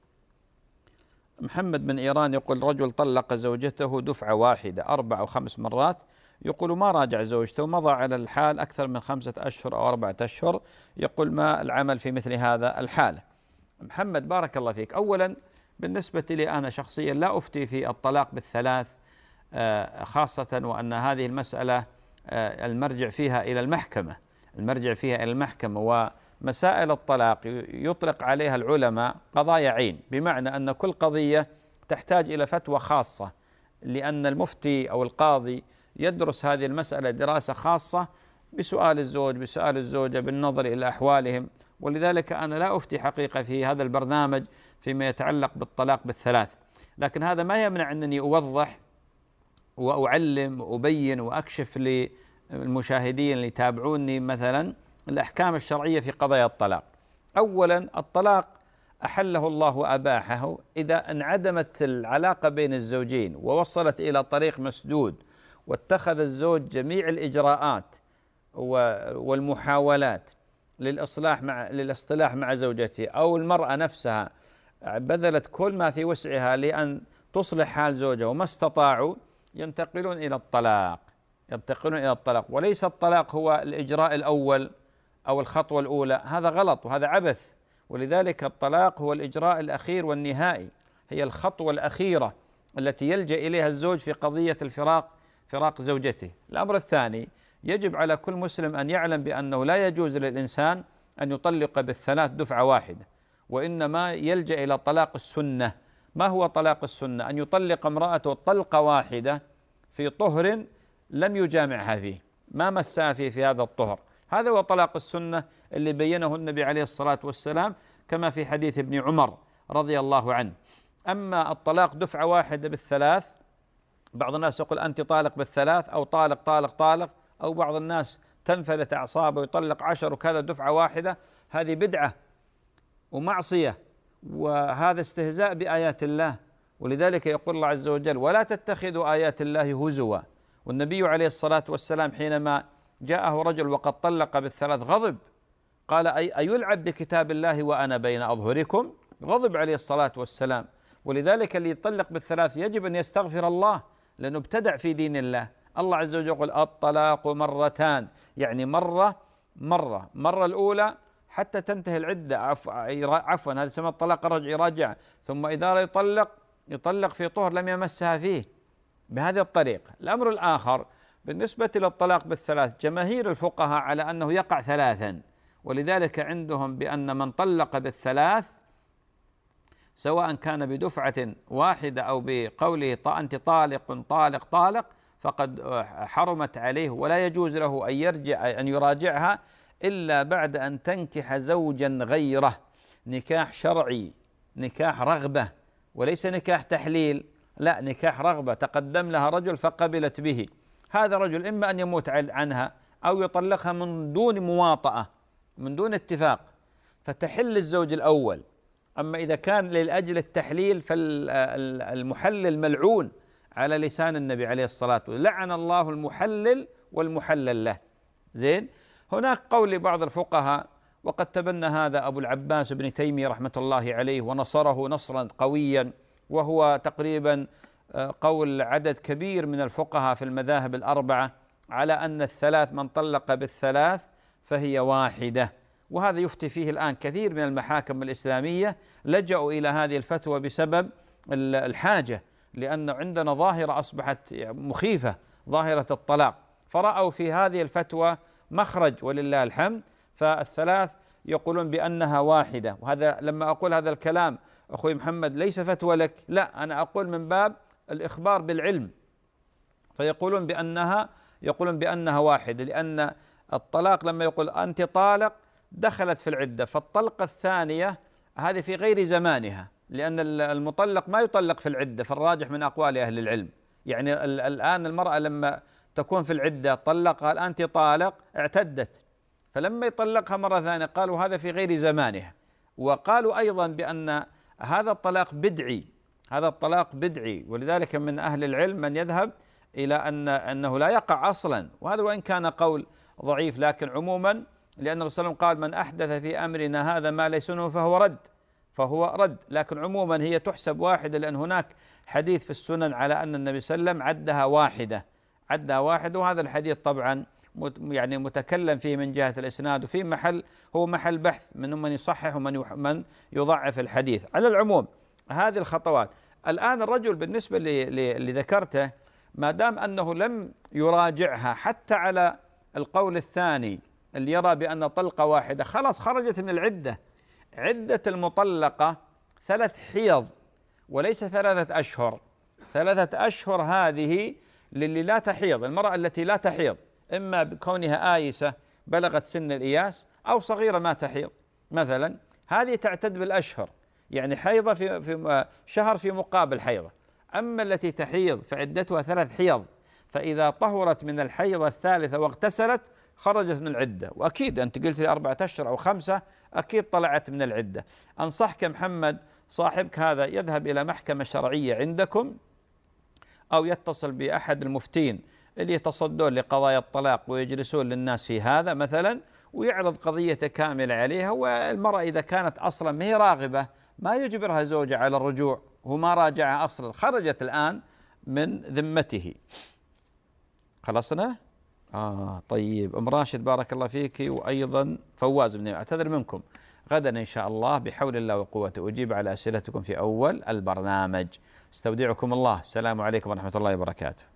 محمد من إيران يقول رجل طلق زوجته دفعة واحدة أربع أو خمس مرات، يقول ما راجع زوجته ومضى على الحال أكثر من خمسة أشهر أو أربعة أشهر، يقول ما العمل في مثل هذا الحالة؟ محمد بارك الله فيك، أولا بالنسبة لي أنا شخصيا لا أفتي في الطلاق بالثلاث، خاصة وأن هذه المسألة المرجع فيها إلى المحكمة، المرجع فيها إلى المحكمة. ومسائل الطلاق يطلق عليها العلماء قضايا عين، بمعنى أن كل قضية تحتاج إلى فتوى خاصة، لأن المفتي أو القاضي يدرس هذه المسألة دراسة خاصة بسؤال الزوج بسؤال الزوجة بالنظر إلى أحوالهم. ولذلك أنا لا أفتي حقيقة في هذا البرنامج فيما يتعلق بالطلاق بالثلاث، لكن هذا ما يمنع أنني أوضح وأعلم وأبين وأكشف للمشاهدين اللي يتابعوني مثلا الأحكام الشرعية في قضايا الطلاق. أولا الطلاق أحله الله وأباحه إذا انعدمت العلاقة بين الزوجين ووصلت إلى طريق مسدود، واتخذ الزوج جميع الإجراءات والمحاولات للإصلاح مع للاصطلاح مع زوجته، أو المرأة نفسها بذلت كل ما في وسعها لأن تصلح حال زوجها وما استطاعوا، ينتقلون إلى الطلاق ينتقلون إلى الطلاق وليس الطلاق هو الإجراء الأول أو الخطوة الأولى، هذا غلط وهذا عبث. ولذلك الطلاق هو الإجراء الأخير والنهائي، هي الخطوة الأخيرة التي يلجأ إليها الزوج في قضية الفراق فراق زوجته. الأمر الثاني، يجب على كل مسلم أن يعلم بأنه لا يجوز للإنسان أن يطلق بالثلاث دفعة واحدة، وإنما يلجأ إلى طلاق السنة. ما هو طلاق السنة؟ أن يطلق امرأته طلقة واحدة في طهر لم يجامعها فيه، ما مسها فيه في هذا الطهر، هذا هو طلاق السنة اللي بينه النبي عليه الصلاة والسلام كما في حديث ابن عمر رضي الله عنه. أما الطلاق دفعة واحدة بالثلاث، بعض الناس يقول أنت طالق بالثلاث أو طالق طالق طالق، أو بعض الناس تنفلت أعصابه ويطلق عشر وكذا دفعة واحدة، هذه بدعة ومعصية، وهذا استهزاء بآيات الله. ولذلك يقول الله عز وجل: ولا تتخذوا آيات الله هزوا. والنبي عليه الصلاة والسلام حينما جاءه رجل وقد طلق بالثلاث غضب، قال: أي أيلعب بكتاب الله وأنا بين أظهركم؟ غضب عليه الصلاة والسلام. ولذلك اللي يطلق بالثلاث يجب أن يستغفر الله، لأنه ابتدع في دين الله. الله عز وجل يقول: الطلاق مرتان، يعني مرة مرة مرة الأولى حتى تنتهي العدة، عفوا هذا اسمه الطلاق الرجعي، راجع، ثم إذا يطلق يطلق في طهر لم يمسها فيه، بهذه الطريقة. الأمر الآخر بالنسبة للطلاق بالثلاث، جماهير الفقهاء على أنه يقع ثلاثا، ولذلك عندهم بأن من طلق بالثلاث سواء كان بدفعة واحدة أو بقوله أنت طالق طالق طالق فقد حرمت عليه، ولا يجوز له أن يرجع أن يراجعها إلا بعد أن تنكح زوجا غيره، نكاح شرعي، نكاح رغبة، وليس نكاح تحليل، لا، نكاح رغبة، تقدم لها رجل فقبلت به، هذا رجل إما أن يموت عنها أو يطلقها من دون مواطأة، من دون اتفاق، فتحل الزوج الأول. أما إذا كان لأجل التحليل فالمحلل ملعون على لسان النبي عليه الصلاة والسلام، لعن الله المحلل والمحلل له. زين. هناك قول لبعض الفقهاء، وقد تبنى هذا أبو العباس ابن تيمية رحمة الله عليه ونصره نصرا قويا، وهو تقريبا قول عدد كبير من الفقهاء في المذاهب الأربعة، على أن الثلاث من طلق بالثلاث فهي واحدة. وهذا يفتي فيه الآن كثير من المحاكم الإسلامية، لجأوا إلى هذه الفتوى بسبب الحاجة، لأن عندنا ظاهرة أصبحت مخيفة، ظاهرة الطلاق، فرأوا في هذه الفتوى مخرج ولله الحمد، فالثلاث يقولون بأنها واحدة. وهذا لما أقول هذا الكلام أخوي محمد ليس فتوى لك، لا، أنا أقول من باب الإخبار بالعلم، فيقولون بأنها يقولون بأنها واحدة، لأن الطلاق لما يقول أنت طالق دخلت في العدة، فالطلقة الثانية هذه في غير زمانها، لأن المطلق ما يطلق في العدة، فالراجح من أقوال أهل العلم. يعني الآن المرأة لما تكون في العدة طلقها الآن أنت طالق، اعتدت، فلما يطلقها مرة ثانية قالوا هذا في غير زمانها. وقالوا أيضا بأن هذا الطلاق بدعي، هذا الطلاق بدعي، ولذلك من أهل العلم من يذهب إلى أن أنه لا يقع أصلا، وهذا وإن كان قول ضعيف، لكن عموما لأن الرسول صلى الله عليه وسلم قال: من أحدث في أمرنا هذا ما ليس منه فهو رد، فهو رد. لكن عموما هي تحسب واحدة، لأن هناك حديث في السنن على أن النبي صلى الله عليه وسلم عدها واحدة، عدها واحدة، وهذا الحديث طبعا يعني متكلم فيه من جهة الإسناد، وفي محل هو محل بحث من من يصحح ومن من يضعف الحديث. على العموم هذه الخطوات. الآن الرجل بالنسبة اللي ذكرته، ما دام أنه لم يراجعها حتى على القول الثاني اللي يرى بأن طلقة واحدة خلاص خرجت من العدة. عدة المطلقة ثلاث حيض وليس ثلاثة أشهر. ثلاثة أشهر هذه للي لا تحيض، المرأة التي لا تحيض، إما بكونها آيسة بلغت سن الإياس أو صغيرة ما تحيض مثلا، هذه تعتد بالأشهر، يعني حيضة في في شهر في مقابل حيضة. أما التي تحيض فعدتها ثلاث حيض، فإذا طهرت من الحيضة الثالثة واغتسلت خرجت من العدة. وأكيد أنت قلت لي أربعة أشهر أو خمسة، أكيد طلعت من العدة. أنصحك محمد صاحبك هذا يذهب إلى محكمة شرعية عندكم، أو يتصل بأحد المفتين اللي يتصدون لقضايا الطلاق ويجلسون للناس في هذا مثلا، ويعرض قضيته كاملة عليها. والمرأة إذا كانت أصلا ما هي راغبة ما يجبرها زوجها على الرجوع، وما راجعها أصلا، خرجت الآن من ذمته. خلصنا؟ آه طيب. أم راشد بارك الله فيك، وأيضا فواز بن أعتذر منكم. غدا إن شاء الله بحول الله وقوته أجيب على أسئلتكم في أول البرنامج. استودعكم الله، السلام عليكم ورحمة الله وبركاته.